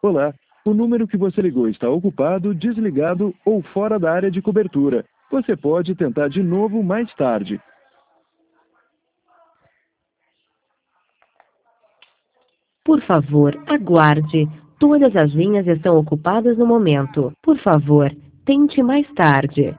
Olá, o número que você ligou está ocupado, desligado ou fora da área de cobertura. Você pode tentar de novo mais tarde. Por favor, aguarde. Todas as linhas estão ocupadas no momento. Por favor, tente mais tarde.